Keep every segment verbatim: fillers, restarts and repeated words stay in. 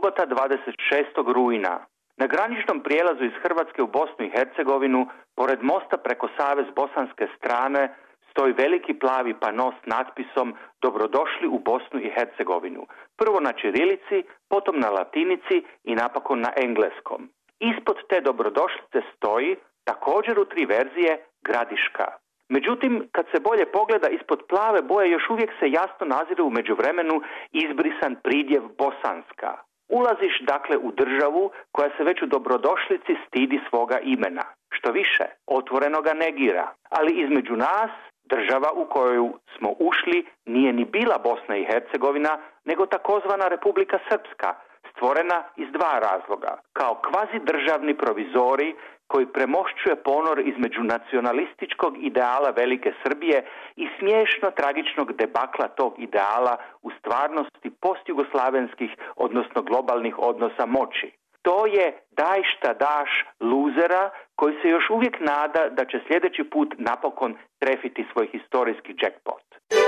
Subota dvadeset šestog rujna. Na graničnom prijelazu iz Hrvatske u Bosnu i Hercegovinu, pored mosta preko Save s bosanske strane, stoji veliki plavi pano s natpisom Dobrodošli u Bosnu i Hercegovinu. Prvo na ćirilici, potom na latinici i napokon na engleskom. Ispod te dobrodošlice stoji, također u tri verzije, Gradiška. Međutim, kad se bolje pogleda, ispod plave boje još uvijek se jasno nazire u međuvremenu izbrisan pridjev Bosanska. Ulaziš dakle u državu koja se već u dobrodošlici stidi svoga imena. Što više, otvoreno ga negira. Ali između nas, država u koju smo ušli nije ni bila Bosna i Hercegovina, nego takozvana Republika Srpska, stvorena iz dva razloga. Kao kvazi državni provizori koji premošćuje ponor između nacionalističkog ideala Velike Srbije i smiješno tragičnog debakla tog ideala u stvarnosti postjugoslavenskih, odnosno globalnih odnosa moći. To je daj šta daš luzera koji se još uvijek nada da će sljedeći put napokon trefiti svoj historijski jackpot.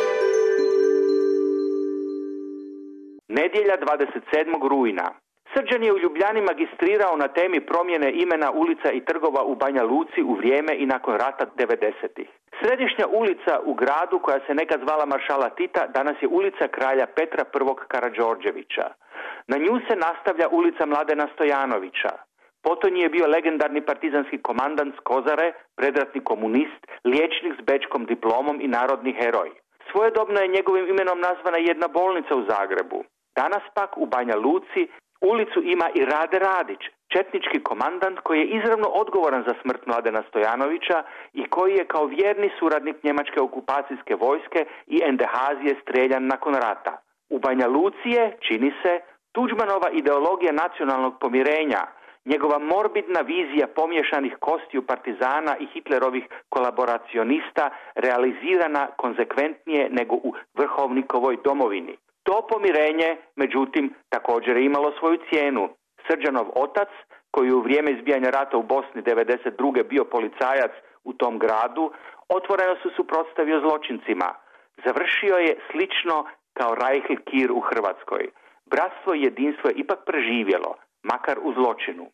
Nedjelja dvadeset sedmog rujna. Srđan je u Ljubljani magistrirao na temi promjene imena ulica i trgova u Banja Luci u vrijeme i nakon rata devedesetih. Središnja ulica u gradu, koja se nekad zvala Maršala Tita, danas je ulica kralja Petra I. Karađorđevića. Na nju se nastavlja ulica Mladena Stojanovića. Potonji je bio legendarni partizanski komandant s Kozare, predratni komunist, liječnik s bečkom diplomom i narodni heroj. Svojedobno je njegovim imenom nazvana jedna bolnica u Zagrebu. Danas pak u Banja Luci ulicu ima i Rade Radić, četnički komandant koji je izravno odgovoran za smrt Mladena Stojanovića i koji je kao vjerni suradnik njemačke okupacijske vojske i Endehazije streljan nakon rata. U Banja Luci je, čini se, Tuđmanova ideologija nacionalnog pomirenja, njegova morbidna vizija pomješanih kostiju partizana i Hitlerovih kolaboracionista realizirana konzekventnije nego u Vrhovnikovoj domovini. To pomirenje, međutim, također je imalo svoju cijenu. Srđanov otac, koji u vrijeme izbijanja rata u Bosni devedeset druge bio policajac u tom gradu, otvoreno se suprotstavio zločincima. Završio je slično kao Reihl Kir u Hrvatskoj. Bratstvo i jedinstvo je ipak preživjelo, makar u zločinu.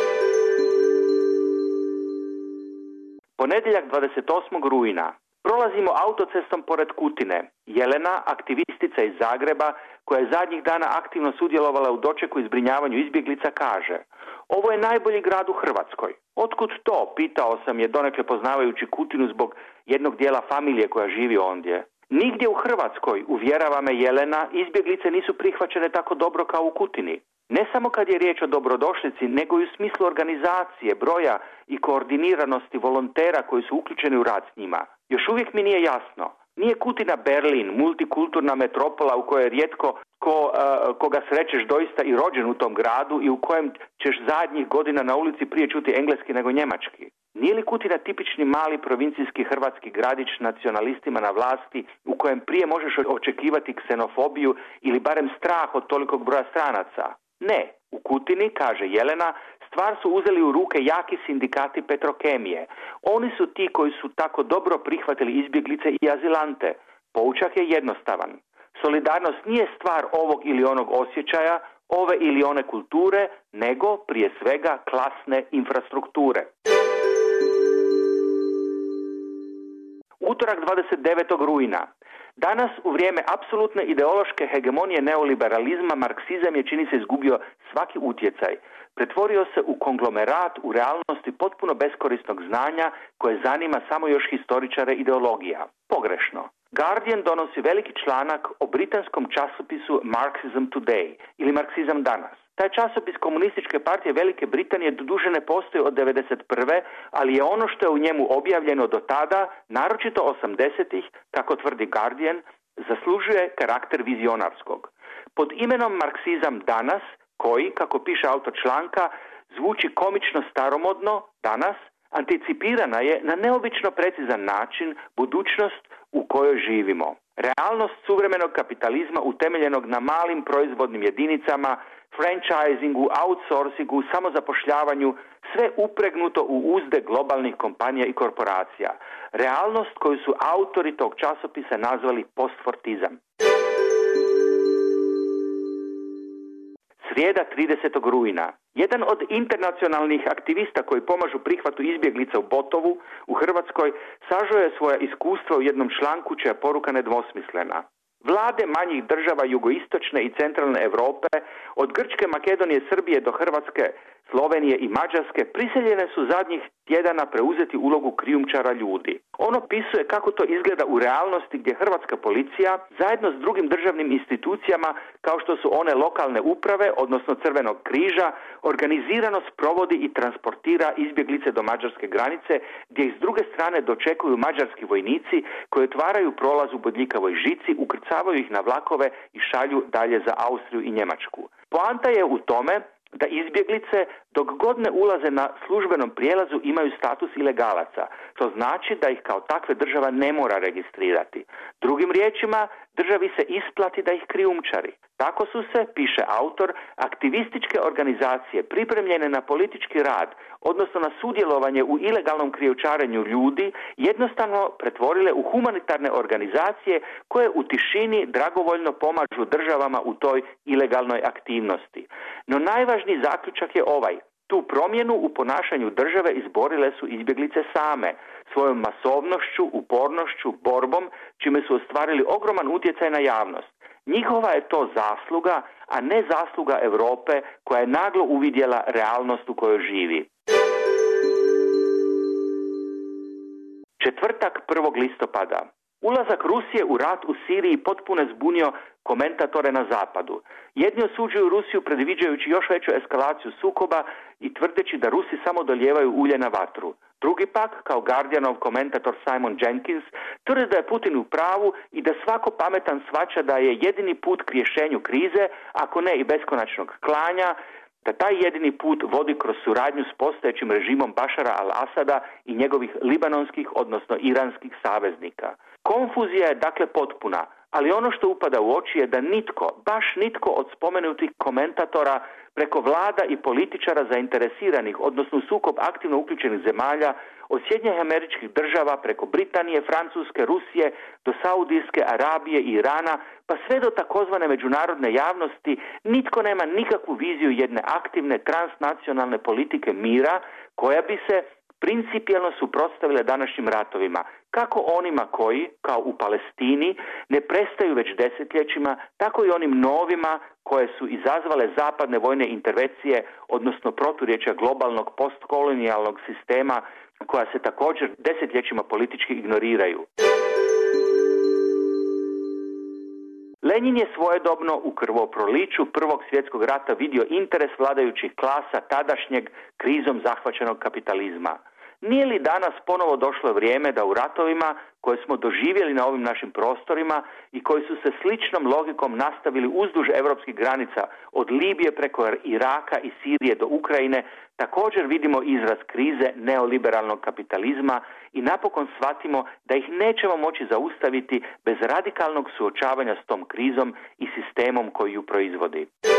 Ponedjeljak dvadeset osmog rujna. Prolazimo autocestom pored Kutine. Jelena, aktivistica iz Zagreba, koja je zadnjih dana aktivno sudjelovala u dočeku i zbrinjavanju izbjeglica, kaže: ovo je najbolji grad u Hrvatskoj. Otkud to? Pitao sam je, donekle poznavajući Kutinu zbog jednog dijela familije koja živi ondje. Nigdje u Hrvatskoj, uvjerava me Jelena, izbjeglice nisu prihvaćene tako dobro kao u Kutini. Ne samo kad je riječ o dobrodošlici, nego i u smislu organizacije, broja i koordiniranosti volontera koji su uključeni u rad s njima. Još uvijek mi nije jasno. Nije Kutina Berlin, multikulturna metropola u kojoj je rijetko ko, uh, koga srećeš doista i rođen u tom gradu i u kojem ćeš zadnjih godina na ulici prije čuti engleski nego njemački. Nije li Kutina tipični mali provincijski hrvatski gradić s nacionalistima na vlasti u kojem prije možeš očekivati ksenofobiju ili barem strah od tolikog broja stranaca? Ne, u Kutini, kaže Jelena, stvar su uzeli u ruke jaki sindikati Petrokemije. Oni su ti koji su tako dobro prihvatili izbjeglice i azilante. Poučak je jednostavan. Solidarnost nije stvar ovog ili onog osjećaja, ove ili one kulture, nego prije svega klasne infrastrukture. Utorak dvadeset devetog rujna. Danas, u vrijeme apsolutne ideološke hegemonije neoliberalizma, marksizam je, čini se, izgubio svaki utjecaj. Pretvorio se u konglomerat u realnosti potpuno beskorisnog znanja koje zanima samo još historičare ideologija. Pogrešno. Guardian donosi veliki članak o britanskom časopisu Marxism Today ili Marksizam danas. Taj časopis Komunističke partije Velike Britanije doduše ne postoji od devedeset prve, ali je ono što je u njemu objavljeno do tada, naročito osamdesetih, kako tvrdi Guardian, zaslužuje karakter vizionarskog. Pod imenom Marksizam danas, koji, kako piše autor članka, zvuči komično staromodno, danas, anticipirana je na neobično precizan način budućnost u kojoj živimo. Realnost suvremenog kapitalizma utemeljenog na malim proizvodnim jedinicama, franchisingu, outsourcingu, samozapošljavanju, sve upregnuto u uzde globalnih kompanija i korporacija. Realnost koju su autori tog časopisa nazvali postfortizam. srijeda tridesetog rujna. Jedan od internacionalnih aktivista koji pomažu prihvatu izbjeglica u Botovu u Hrvatskoj sažeo je svoja iskustva u jednom članku čija je poruka nedvosmislena. Vlade manjih država jugoistočne i centralne Europe, od Grčke, Makedonije, Srbije do Hrvatske, Slovenije i Mađarske, prisiljene su zadnjih tjedana preuzeti ulogu krijumčara ljudi. On opisuje kako to izgleda u realnosti gdje hrvatska policija zajedno s drugim državnim institucijama kao što su one lokalne uprave, odnosno Crvenog križa, organizirano sprovodi i transportira izbjeglice do mađarske granice gdje ih s druge strane dočekuju mađarski vojnici koji otvaraju prolaz u bodljikavoj žici, ukrcavaju ih na vlakove i šalju dalje za Austriju i Njemačku. Poanta je u tome da izbjeglice dok god ne ulaze na službenom prijelazu imaju status ilegalaca, što znači da ih kao takve država ne mora registrirati. Drugim riječima, državi se isplati da ih krijumčari. Tako su se, piše autor, aktivističke organizacije pripremljene na politički rad, odnosno na sudjelovanje u ilegalnom krijumčarenju ljudi, jednostavno pretvorile u humanitarne organizacije koje u tišini dragovoljno pomažu državama u toj ilegalnoj aktivnosti. No najvažniji zaključak je ovaj. Tu promjenu u ponašanju države izborile su izbjeglice same, svojom masovnošću, upornošću, borbom, čime su ostvarili ogroman utjecaj na javnost. Njihova je to zasluga, a ne zasluga Europe koja je naglo uvidjela realnost u kojoj živi. Četvrtak prvog listopada. Ulazak Rusije u rat u Siriji potpuno je zbunio komentatore na zapadu. Jedni osuđuju Rusiju predviđajući još veću eskalaciju sukoba i tvrdeći da Rusi samo dolijevaju ulje na vatru. Drugi pak, kao Guardianov komentator Simon Jenkins, tvrdi da je Putin u pravu i da svako pametan shvaća da je jedini put k rješenju krize, ako ne i beskonačnog klanja, da taj jedini put vodi kroz suradnju s postojećim režimom Bašara al-Asada i njegovih libanonskih, odnosno iranskih saveznika. Konfuzija je dakle potpuna, ali ono što upada u oči je da nitko, baš nitko od spomenutih komentatora preko vlada i političara zainteresiranih, odnosno u sukob aktivno uključenih zemalja, od Sjedinjenih Američkih Država preko Britanije, Francuske, Rusije do Saudijske Arabije i Irana, pa sve do takozvane međunarodne javnosti, nitko nema nikakvu viziju jedne aktivne transnacionalne politike mira koja bi se principijelno suprotstavile današnjim ratovima, kako onima koji, kao u Palestini, ne prestaju već desetljećima, tako i onim novima koje su izazvale zapadne vojne intervencije, odnosno proturječja globalnog postkolonijalnog sistema koja se također desetljećima politički ignoriraju. Lenin je svojedobno u krvoproliću Prvog svjetskog rata vidio interes vladajućih klasa tadašnjeg krizom zahvaćenog kapitalizma. Nije li danas ponovo došlo vrijeme da u ratovima koje smo doživjeli na ovim našim prostorima i koji su se sličnom logikom nastavili uzduž europskih granica od Libije preko Iraka i Sirije do Ukrajine, također vidimo izraz krize neoliberalnog kapitalizma i napokon shvatimo da ih nećemo moći zaustaviti bez radikalnog suočavanja s tom krizom i sistemom koji ju proizvodi.